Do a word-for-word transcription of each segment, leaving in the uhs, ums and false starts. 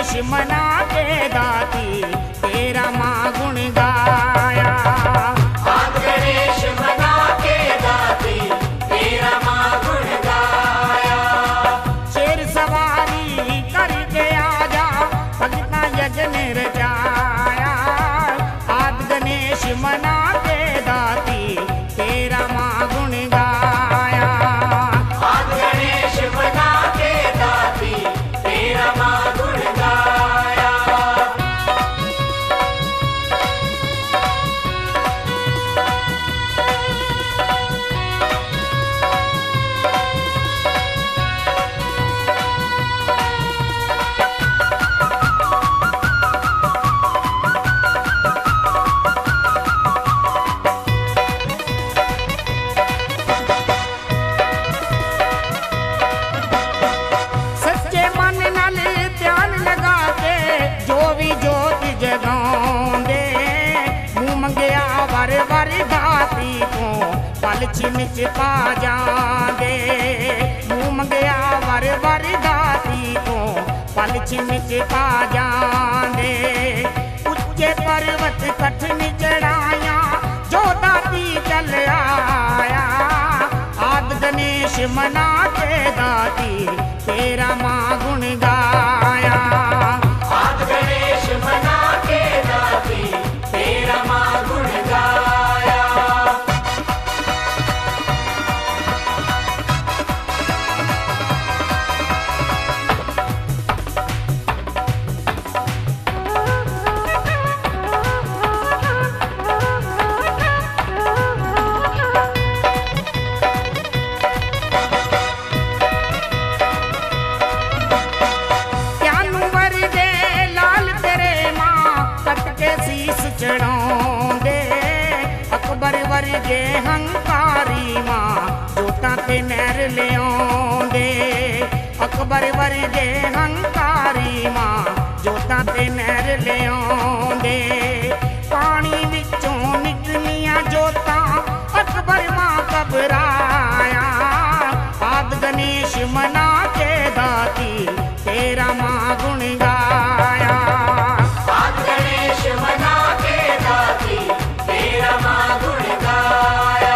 गणेश मना के दाती तेरा माँ गुण गाया। आद गणेश मना के दाती तेरा माँ गुण गाया। शेर सवारी करके आजा भगता यज्ञ रचाया। आद गणेश मना के दाती तेरा माँ गुण गाया। आद गणेश मना के दाती तेरा माँ गुण गाया। सच्चे मन नाल ध्यान लगा के जो भी जोत जगाउंदे मुँह मंगिया वर वर दाती को पल छिन च पा जांदे। मुँह मंगिया वर वर दाती को पल छिन च पा जांदे। उच्चे पर्वत कठिन चढ़ाया जो दाती चल आया। आद गणेश मना के दाती तेरा माँ गुण गाया। आद गणेश मना के दाती तेरा माँ गुण गाया। त्यानू वर्गे लाल तेरे माँ कट के शीस चढ़ाउंदे। अकबर वर्गे हंकारी माँ जोतां ते नहर लियाउंदे। अकबर वर्गे हंकारी माँ जोतां ते नहर लियाउंदे। पानी विचों निकलियां जोतां अकबर माँ घबराया। आद गणेश मना के दाती तेरा माँ गुण गाया। आद गणेश मना के दाती तेरा माँ गुण गाया।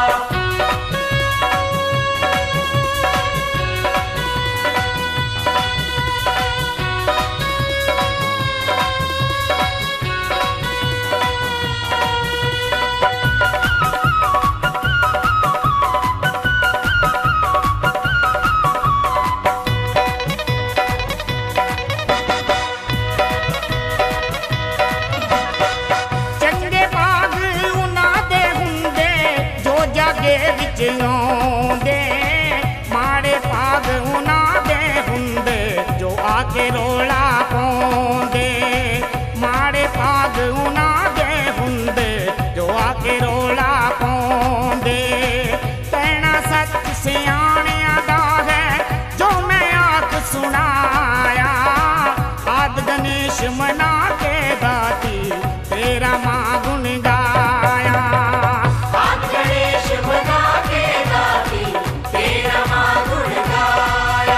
चंगे बाग उन्हां दे हुंदे जो जागे विच आउंदे। माड़े बाग उन्हां दे हुंदे जो आके रोला पाउंदे। माड़े बाग उन्हां दे हुंदे जो आके रोला पाउंदे। कहना सच सियाणियां दा है जो मैं आख सुनाया। आद गणेश मना के दाती तेरा माँ गुण गाया। आद गणेश मना के दाती तेरा माँ गुण गाया।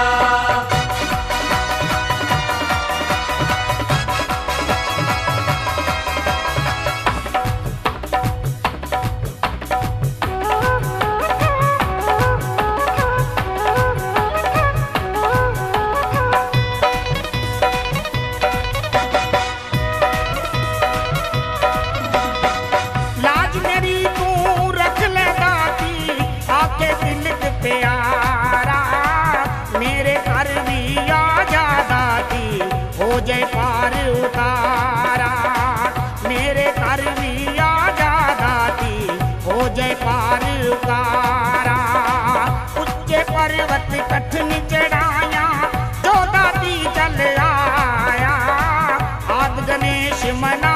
लाज मेरी तू रख ले दाती आके दिल के प्यारा। मेरे घर भी आ जा दाती हो जाए पार उतारा। मेरे घर भी आ जा दाती हो जाए पार उतारा। उच्चे पर्वत कठिन चढ़ाया जो दाती चल आया। आद गणेश मना